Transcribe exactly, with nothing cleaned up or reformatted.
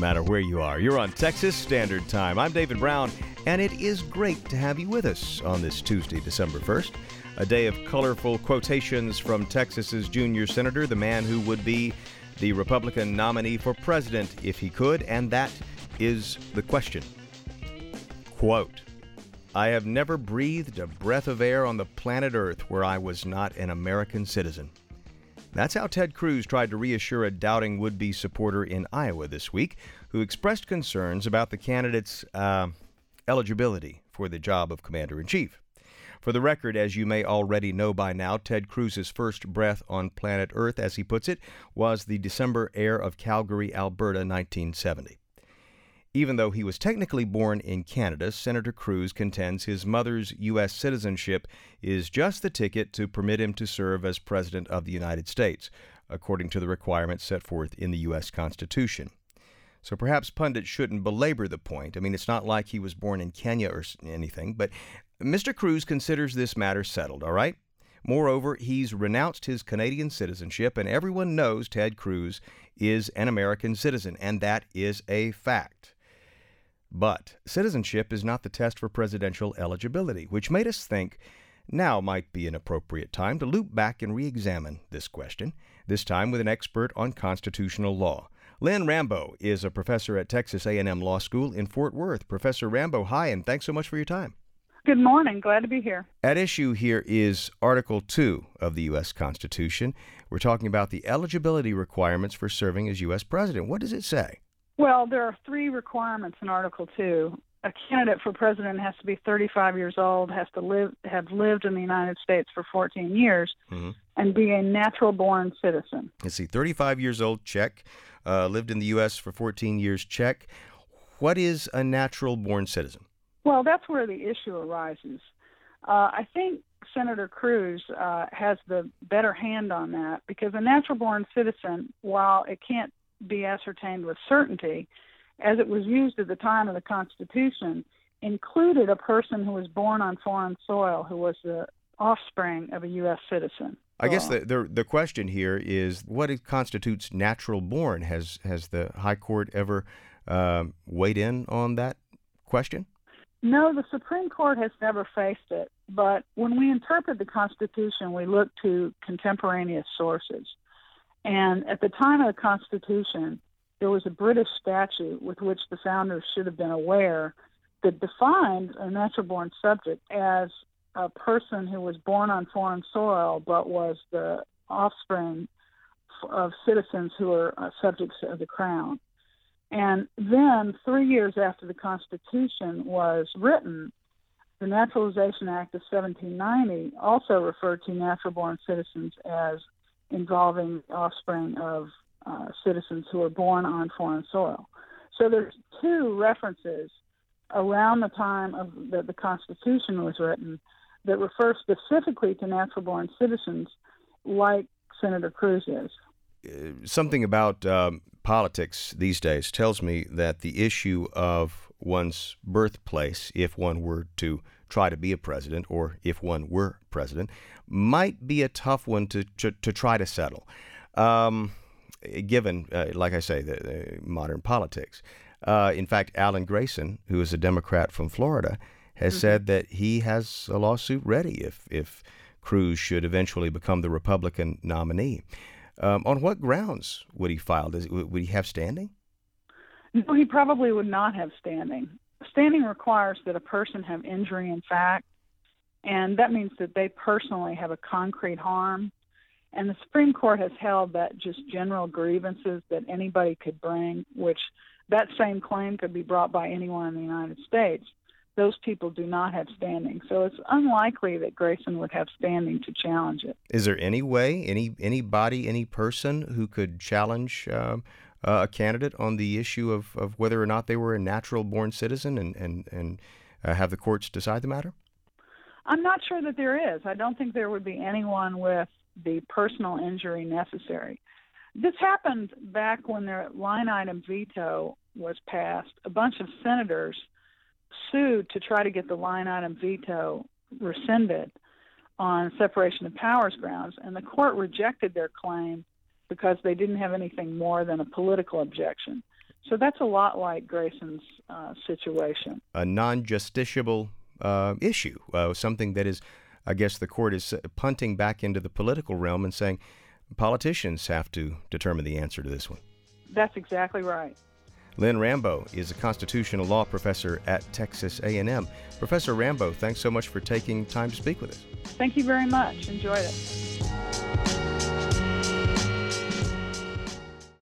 matter where you are. You're on Texas Standard Time. I'm David Brown, and it is great to have you with us on this Tuesday, December first, a day of colorful quotations from Texas's junior senator, the man who would be the Republican nominee for president if he could, and that is the question. Quote, "I have never breathed a breath of air on the planet Earth where I was not an American citizen." That's how Ted Cruz tried to reassure a doubting would-be supporter in Iowa this week, who expressed concerns about the candidate's uh, eligibility for the job of commander-in-chief. For the record, as you may already know by now, Ted Cruz's first breath on planet Earth, as he puts it, was the December air of Calgary, Alberta, nineteen seventy. Even though he was technically born in Canada, Senator Cruz contends his mother's U S citizenship is just the ticket to permit him to serve as President of the United States, according to the requirements set forth in the U S Constitution. So perhaps pundits shouldn't belabor the point. I mean, it's not like he was born in Kenya or anything, but Mister Cruz considers this matter settled, all right? Moreover, he's renounced his Canadian citizenship, and everyone knows Ted Cruz is an American citizen, and that is a fact. But citizenship is not the test for presidential eligibility, which made us think now might be an appropriate time to loop back and re-examine this question, this time with an expert on constitutional law. Lynn Rambo is a professor at Texas A and M Law School in Fort Worth. Professor Rambo, hi, and thanks so much for your time. Good morning. Glad to be here. At issue here is Article two of the U S Constitution. We're talking about the eligibility requirements for serving as U S president. What does it say? Well, there are three requirements in Article two. A candidate for president has to be thirty-five years old, has to live, have lived in the United States for fourteen years, mm-hmm. and be a natural-born citizen. Let's see, thirty-five years old, check. Uh, lived in the U S for fourteen years, check. What is a natural-born citizen? Well, that's where the issue arises. Uh, I think Senator Cruz uh, has the better hand on that because a natural-born citizen, while it can't be ascertained with certainty, as it was used at the time of the Constitution, included a person who was born on foreign soil who was the offspring of a U S citizen. I guess the, the the question here is what constitutes natural born? Has has the High Court ever um, weighed in on that question? No, the Supreme Court has never faced it. But when we interpret the Constitution, we look to contemporaneous sources. And at the time of the Constitution, there was a British statute with which the founders should have been aware that defined a natural-born subject as a person who was born on foreign soil but was the offspring of citizens who were uh, subjects of the crown. And then, three years after the Constitution was written, the Naturalization Act of seventeen ninety also referred to natural-born citizens as involving offspring of uh, citizens who were born on foreign soil. So there's two references around the time of that the Constitution was written that refer specifically to natural-born citizens like Senator Cruz is. Uh, something about um, politics these days tells me that the issue of one's birthplace, if one were to try to be a president or if one were president, might be a tough one to to, to try to settle, um, given, uh, like I say, the, the modern politics. Uh, in fact, Alan Grayson, who is a Democrat from Florida, has mm-hmm. said that he has a lawsuit ready if, if Cruz should eventually become the Republican nominee. Um, on what grounds would he file? Does, would he have standing? No, he probably would not have standing. Standing requires that a person have injury in fact, and that means that they personally have a concrete harm. And the Supreme Court has held that just general grievances that anybody could bring, which that same claim could be brought by anyone in the United States, those people do not have standing. So it's unlikely that Grayson would have standing to challenge it. Is there any way, any anybody, any person who could challenge um, uh, a candidate on the issue of, of whether or not they were a natural-born citizen and, and, and uh, have the courts decide the matter? I'm not sure that there is. I don't think there would be anyone with the personal injury necessary. This happened back when the line item veto was passed. A bunch of senators sued to try to get the line item veto rescinded on separation of powers grounds, and the court rejected their claim because they didn't have anything more than a political objection. So that's a lot like Grayson's uh, situation. A non-justiciable uh, issue, uh, something that is, I guess the court is punting back into the political realm and saying politicians have to determine the answer to this one. That's exactly right. Lynn Rambo is a constitutional law professor at Texas A and M. Professor Rambo, thanks so much for taking time to speak with us. Thank you very much. Enjoyed it.